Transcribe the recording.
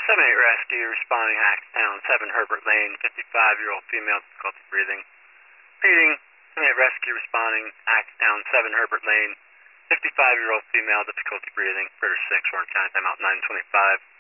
7-8 rescue responding Hackstown 7 Herbert Lane, 55-year-old female, difficulty breathing. Repeating, 7-8 rescue responding Hackstown 7 Herbert Lane, 55-year-old female, difficulty breathing. British 6, Orange County, timeout 9:25.